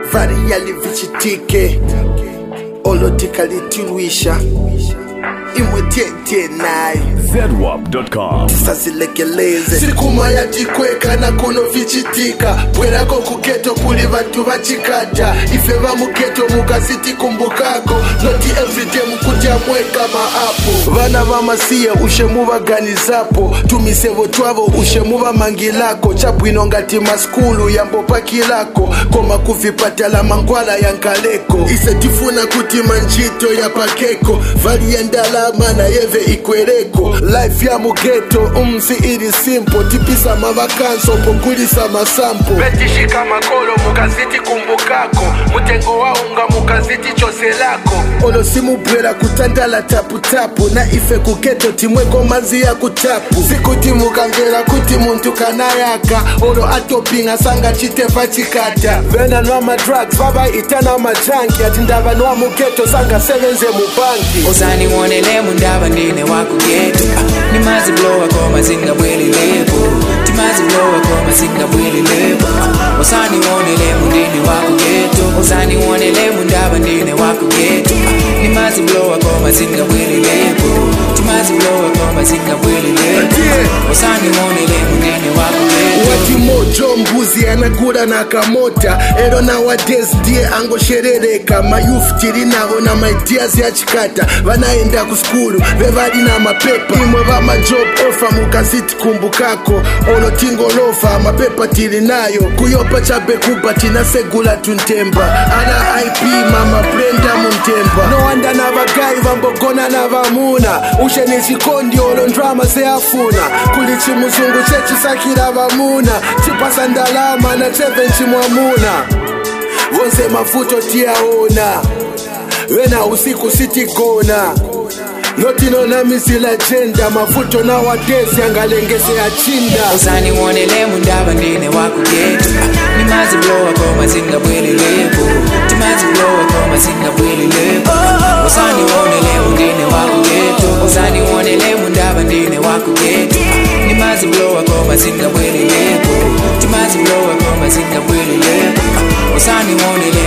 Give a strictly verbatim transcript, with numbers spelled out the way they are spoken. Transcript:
vari yali vichitike olotika litiwisha imwe tientie nayo zedwap dot com. Sazilekeleze sikuma yatikweka na kuno vichitika bwerako kuketo kuli vantu vachikata ife va muketo mukasiti kumbukako noti everyday mukutya mweka maapo vana vamasiye ushe muvaganizapo tumisevo twavo ushe muvamangilako chabwino ngati maskulu yambopakilako koma kuvipatala mangwala yankaleko ise tifuna kuti manjito ya pakeko vali yendalama na yeve ikwereko life ya mugeto umzi iri simple tipisa mavakanso pokulisa masampo betishika makolo mukaziti kumbukako mutengo waunga mukaziti chose lako olo simubwera kutandala taputapu na ife kuketo timweko manzi ya kutapu sikuti mukangera kuti muntu kanayaka olo atopinga sanga chitefa chikata vena nwa madrugs vava itana majanki ati ndava nwa muketo sanga sevenze mubanki Osani wonele mundaba ndine wako geto Ni mazi blowa kwa mazinga mwili lebo Timazi blowa kwa mazinga mwili lebo Osani wonele mundine wako geto Osani wonele mundaba ndine wako geto Ni mazi blowa kwa mazinga mwili lebo Timazi blowa kwa mazinga mwili lebo Osani wonele mundine wako geto Wati mojo mbuzi anakura na kamota Ero nowadays ndiye angosherereka mayufu tiri navo na maideas ya chikata vanaenda kuskulu vevadi na mapepa imwe va majob offer mukaziti kumbukako olo tingolofa mapepa tiri nayo kuyopa chabekuba tinasegula tuntemba ana ip mama Brenda muntemba nowanda na vagayi vambogona na vamuna ushe nechikondi olo ndrama seafuna kulichi muzungu chechisakira vamuna chipasa ndalama na chevenchi mwamuna vonse mafuto tiaona wena usiku sitigona notino na mizila jenda mafuto na wadesi angalengese ya chinda Osani wonele mundaba ndine wako geto Ni mazi blowa kwa mazinga mwili lebo Timazi blowa kwa mazinga mwili lebo Osani wonele mundine wako geto Osani wonele mundaba ndine wako geto Ni mazi blowa kwa mazinga mwili lebo Timazi blowa kwa mazinga mwili lebo Osani wonele